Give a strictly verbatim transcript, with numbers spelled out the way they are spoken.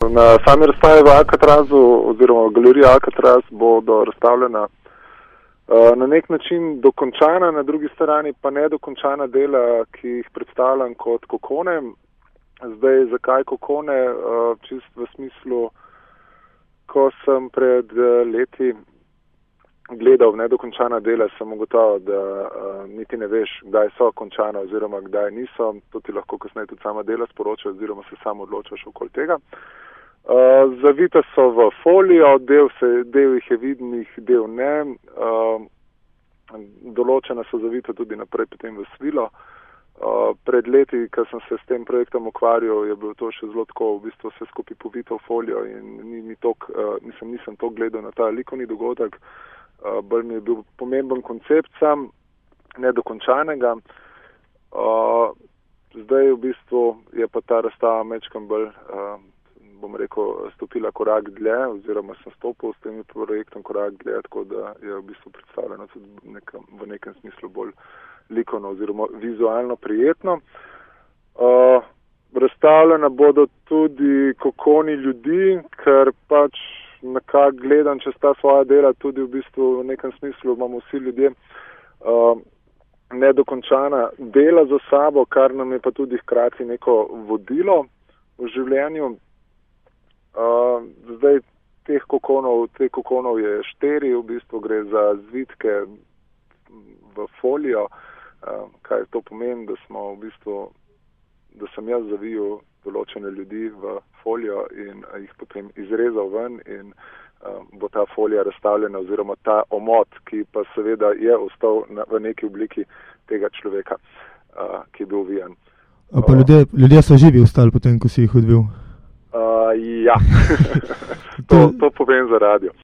Na sami razstavi v Alcatrazu oziroma v galeriji Alcatraz bodo razstavljena na nek način dokončana, na drugi strani pa nedokončana dela, ki jih predstavljam kot kokone. Zdaj, zakaj kokone? Čist v smislu, ko sem pred leti gledal nedokončana dela, sem ugotovil, da uh, niti ne veš, kdaj so končana oziroma kdaj niso. To ti lahko kasneje tudi sama dela sporoča oziroma se samo odločaš okoli tega. Uh, zavita so v folijo, del, se, del jih je vidnih, del ne. Uh, določena so zavita tudi naprej potem v svilo. Uh, pred leti, ko sem se s tem projektom ukvarjal, je bilo to še zelo tako, v bistvu vse skupaj povito v folijo in ni, ni tok, uh, nisem, nisem to gledal na ta likovni dogodek. Uh, bolj mi je bil pomemben koncept sam, nedokončanega. Uh, zdaj v bistvu je pa ta razstava mečkam bolj, uh, bom rekel, stopila korak dlje, oziroma sem stopil s tem projektom korak dlje, tako da je v bistvu predstavljeno tudi nekam, v nekem smislu bolj likovno oziroma vizualno prijetno. Uh, razstavljena bodo tudi kokoni ljudi, ker pač nekako gledam čez ta svoja dela, tudi v bistvu v nekem smislu imamo vsi ljudje uh, nedokončana dela za sabo, kar nam je pa tudi hkrati neko vodilo v življenju. Uh, zdaj teh kokonov, teh kokonov je štiri, v bistvu gre za zvitke v folijo. Uh, kaj to pomeni, da smo v bistvu, da sem jaz zavijal določene ljudi v folijo in jih potem izrezal ven in uh, bo ta folija razstavljena oziroma ta omot, ki pa seveda je ostal na, v neki obliki tega človeka, uh, ki je bil uvijan. A pa ljudje, ljudje so živi ostali potem, ko si jih odvil? Uh, ja, to, to povem za radio.